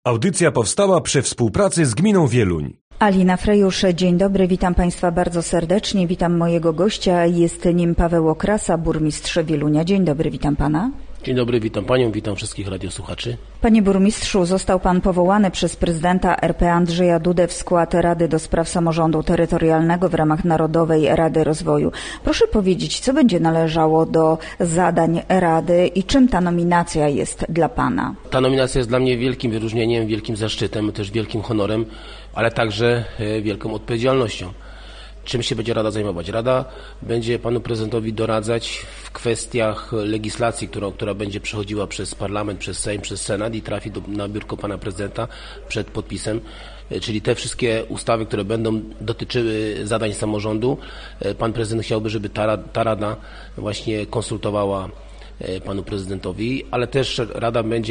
Audycja powstała przy współpracy z Gminą Wieluń. Alina Frejusz, dzień dobry, witam Państwa bardzo serdecznie, witam mojego gościa, jest nim Paweł Okrasa, burmistrz Wielunia. Dzień dobry, witam Pana. Dzień dobry, witam Panią, witam wszystkich radiosłuchaczy. Panie burmistrzu, został Pan powołany przez prezydenta RP Andrzeja Dudę w skład Rady do Spraw Samorządu Terytorialnego w ramach Narodowej Rady Rozwoju. Proszę powiedzieć, co będzie należało do zadań Rady i czym ta nominacja jest dla Pana? Ta nominacja jest dla mnie wielkim wyróżnieniem, wielkim zaszczytem, też wielkim honorem, ale także wielką odpowiedzialnością. Czym się będzie Rada zajmować? Rada będzie Panu Prezydentowi doradzać w kwestiach legislacji, która będzie przechodziła przez Parlament, przez Sejm, przez Senat i trafi na biurko Pana Prezydenta przed podpisem. Czyli te wszystkie ustawy, które będą dotyczyły zadań samorządu, Pan Prezydent chciałby, żeby ta Rada właśnie konsultowała Panu Prezydentowi, ale też Rada będzie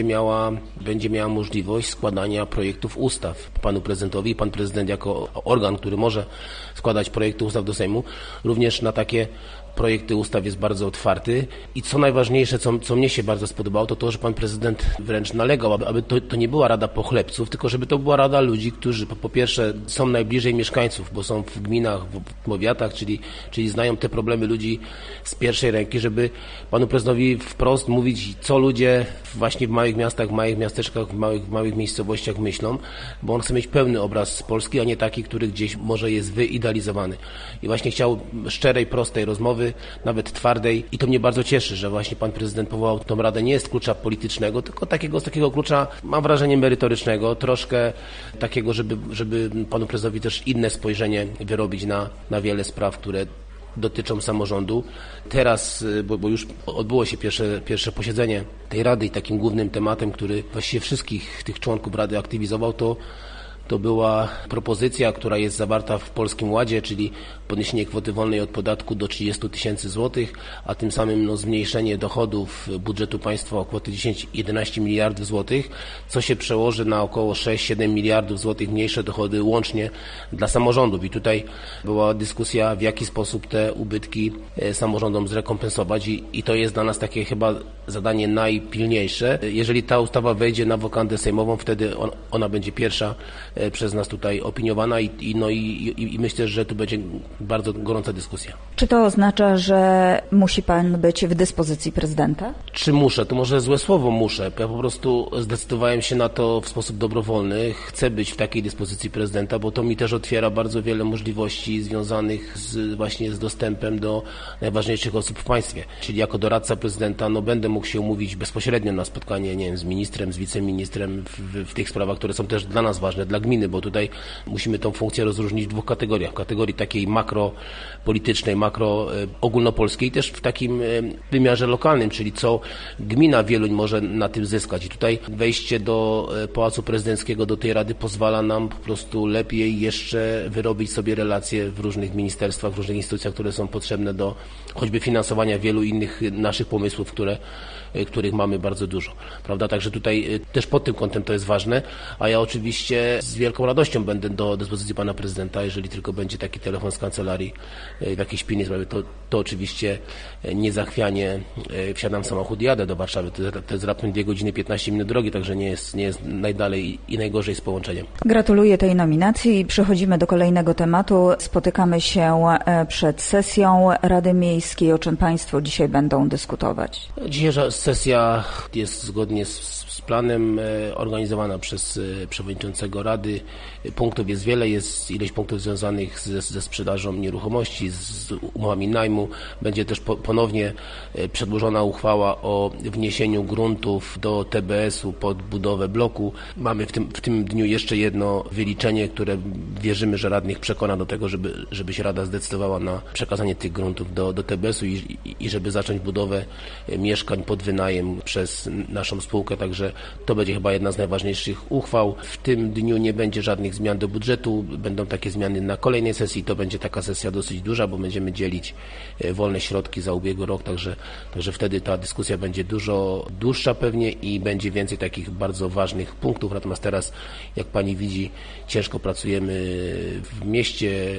miała możliwość składania projektów ustaw Panu Prezydentowi. Pan Prezydent jako organ, który może składać projekty ustaw do Sejmu, również na takie projekty ustaw jest bardzo otwarty i co najważniejsze, co mnie się bardzo spodobało, to, że Pan Prezydent wręcz nalegał, aby to nie była Rada pochlebców, tylko żeby to była Rada ludzi, którzy po pierwsze są najbliżej mieszkańców, bo są w gminach, w powiatach, czyli znają te problemy ludzi z pierwszej ręki, żeby Panu Prezydentowi wprost mówić, co ludzie właśnie w małych miastach, w małych miasteczkach, w małych miejscowościach myślą, bo on chce mieć pełny obraz Polski, a nie taki, który gdzieś może jest wyidealizowany. I właśnie chciał szczerej, prostej rozmowy, nawet twardej i to mnie bardzo cieszy, że właśnie Pan Prezydent powołał tą Radę nie z klucza politycznego, tylko z takiego klucza, mam wrażenie, merytorycznego, troszkę takiego, żeby Panu Prezydentowi też inne spojrzenie wyrobić na wiele spraw, które dotyczą samorządu. Teraz, bo już odbyło się pierwsze posiedzenie tej Rady i takim głównym tematem, który właściwie wszystkich tych członków Rady aktywizował, to była propozycja, która jest zawarta w Polskim Ładzie, czyli podniesienie kwoty wolnej od podatku do 30 tysięcy złotych, a tym samym zmniejszenie dochodów budżetu państwa o kwotę 10-11 miliardów złotych, co się przełoży na około 6-7 miliardów złotych mniejsze dochody łącznie dla samorządów. I tutaj była dyskusja, w jaki sposób te ubytki samorządom zrekompensować i to jest dla nas takie chyba zadanie najpilniejsze. Jeżeli ta ustawa wejdzie na wokandę sejmową, wtedy ona będzie pierwsza przez nas tutaj opiniowana i myślę, że tu będzie bardzo gorąca dyskusja. Czy to oznacza, że musi Pan być w dyspozycji prezydenta? Czy muszę? To może złe słowo muszę. Ja po prostu zdecydowałem się na to w sposób dobrowolny. Chcę być w takiej dyspozycji prezydenta, bo to mi też otwiera bardzo wiele możliwości związanych właśnie z dostępem do najważniejszych osób w państwie. Czyli jako doradca prezydenta będę mógł się umówić bezpośrednio na spotkanie, nie wiem, z ministrem, z wiceministrem w tych sprawach, które są też dla nas ważne, dla gminy, bo tutaj musimy tą funkcję rozróżnić w dwóch kategoriach. W kategorii takiej makropolitycznej, ogólnopolskiej, też w takim wymiarze lokalnym, czyli co gmina Wieluń może na tym zyskać. I tutaj wejście do Pałacu Prezydenckiego, do tej Rady pozwala nam po prostu lepiej jeszcze wyrobić sobie relacje w różnych ministerstwach, w różnych instytucjach, które są potrzebne do choćby finansowania wielu innych naszych pomysłów, których mamy bardzo dużo. Prawda? Także tutaj też pod tym kątem to jest ważne, a ja oczywiście z wielką radością będę do dyspozycji Pana Prezydenta, jeżeli tylko będzie taki telefon z kancelarii w jakiejś pilnej sprawie, to oczywiście niezachwianie wsiadam w samochód i jadę do Warszawy. To jest raptem 2 godziny 15 minut drogi, także nie jest najdalej i najgorzej z połączeniem. Gratuluję tej nominacji i przechodzimy do kolejnego tematu. Spotykamy się przed sesją Rady Miejskiej. O czym Państwo dzisiaj będą dyskutować? Dzisiejsza sesja jest zgodnie z planem organizowana przez przewodniczącego Rady. Punktów jest wiele, jest ileś punktów związanych ze sprzedażą nieruchomości, z umowami najmu. Będzie też ponownie przedłożona uchwała o wniesieniu gruntów do TBS-u pod budowę bloku. Mamy w tym dniu jeszcze jedno wyliczenie, które wierzymy, że radnych przekona do tego, żeby się Rada zdecydowała na przekazanie tych gruntów do TBS-u i żeby zacząć budowę mieszkań pod wynajem przez naszą spółkę. Także to będzie chyba jedna z najważniejszych uchwał. W tym dniu nie będzie żadnych zmian do budżetu, będą takie zmiany na kolejnej sesji. To będzie taka sesja dosyć duża, bo będziemy dzielić wolne środki za ubiegły rok, także wtedy ta dyskusja będzie dużo dłuższa pewnie i będzie więcej takich bardzo ważnych punktów. Natomiast teraz, jak Pani widzi, ciężko pracujemy w mieście.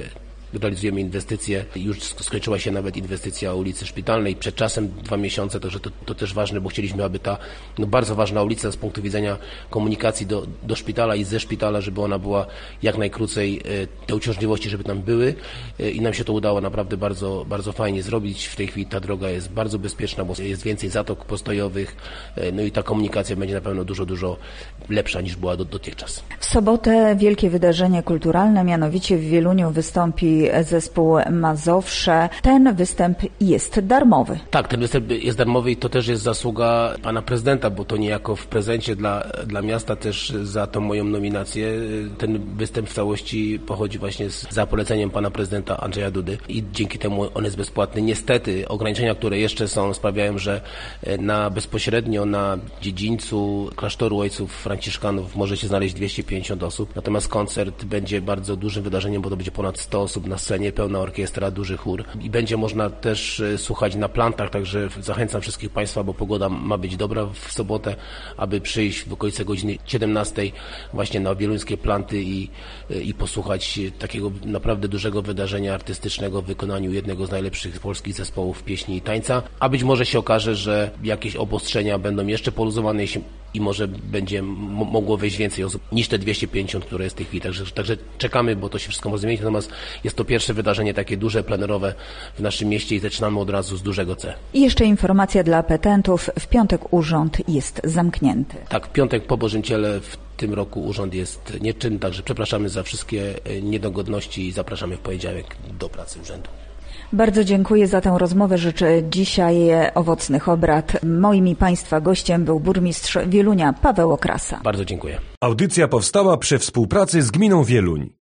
realizujemy inwestycje. Już skończyła się nawet inwestycja ulicy Szpitalnej. Przed czasem 2 miesiące, także to też ważne, bo chcieliśmy, aby ta bardzo ważna ulica z punktu widzenia komunikacji do szpitala i ze szpitala, żeby ona była jak najkrócej, te uciążliwości, żeby tam były i nam się to udało naprawdę bardzo, bardzo fajnie zrobić. W tej chwili ta droga jest bardzo bezpieczna, bo jest więcej zatok postojowych, no i ta komunikacja będzie na pewno dużo, dużo lepsza niż była dotychczas. W sobotę wielkie wydarzenie kulturalne, mianowicie w Wieluniu wystąpi zespół Mazowsze. Ten występ jest darmowy. Tak, ten występ jest darmowy i to też jest zasługa pana prezydenta, bo to niejako w prezencie dla miasta też za tą moją nominację. Ten występ w całości pochodzi właśnie za poleceniem pana prezydenta Andrzeja Dudy i dzięki temu on jest bezpłatny. Niestety ograniczenia, które jeszcze są, sprawiają, że bezpośrednio na dziedzińcu klasztoru ojców franciszkanów może się znaleźć 250 osób. Natomiast koncert będzie bardzo dużym wydarzeniem, bo to będzie ponad 100 osób na scenie, pełna orkiestra, duży chór i będzie można też słuchać na plantach, także zachęcam wszystkich Państwa, bo pogoda ma być dobra w sobotę, aby przyjść w okolice godziny 17 właśnie na wieluńskie planty i posłuchać takiego naprawdę dużego wydarzenia artystycznego w wykonaniu jednego z najlepszych polskich zespołów pieśni i tańca, a być może się okaże, że jakieś obostrzenia będą jeszcze poluzowane i może będzie mogło wejść więcej osób niż te 250, które jest w tej chwili. Także czekamy, bo to się wszystko może zmienić. Natomiast jest to pierwsze wydarzenie takie duże, plenerowe w naszym mieście i zaczynamy od razu z dużego C. I jeszcze informacja dla petentów. W piątek urząd jest zamknięty. Tak, w piątek po Bożym Ciele w tym roku urząd jest nieczynny, także przepraszamy za wszystkie niedogodności i zapraszamy w poniedziałek do pracy urzędu. Bardzo dziękuję za tę rozmowę. Życzę dzisiaj owocnych obrad. Moim i Państwa gościem był burmistrz Wielunia Paweł Okrasa. Bardzo dziękuję. Audycja powstała przy współpracy z Gminą Wieluń.